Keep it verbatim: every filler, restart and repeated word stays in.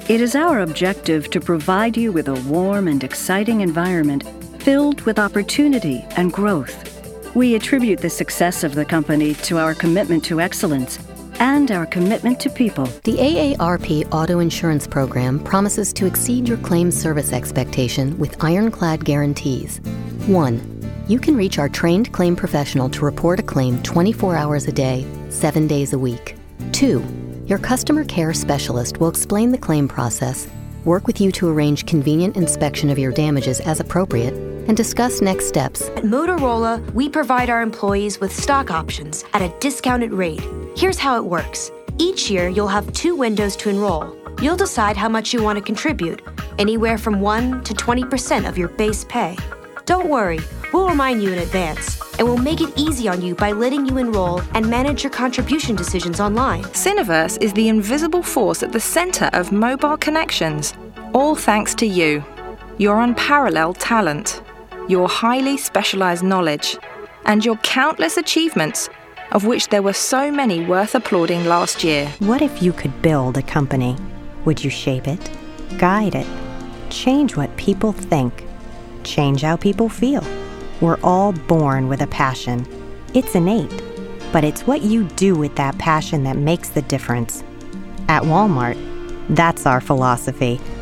It is our objective to provide you with a warm and exciting environment filled with opportunity and growth. We attribute the success of the company to our commitment to excellence and our commitment to people. The A A R P Auto Insurance Program promises to exceed your claim service expectation with ironclad guarantees. One, you can reach our trained claim professional to report a claim twenty-four hours a day, seven days a week. Two, your customer care specialist will explain the claim process, work with you to arrange convenient inspection of your damages as appropriate, and discuss next steps. At Motorola, we provide our employees with stock options at a discounted rate. Here's how it works. Each year, you'll have two windows to enroll. You'll decide how much you want to contribute, anywhere from one to twenty percent of your base pay. Don't worry, we'll remind you in advance, and we'll make it easy on you by letting you enroll and manage your contribution decisions online. Cineverse is the invisible force at the center of mobile connections, all thanks to you, your unparalleled talent, your highly specialized knowledge, and your countless achievements, of which there were so many worth applauding last year. What if you could build a company? Would you shape it, guide it, change what people think, change how people feel? We're all born with a passion. It's innate, but it's what you do with that passion that makes the difference. At Walmart, that's our philosophy.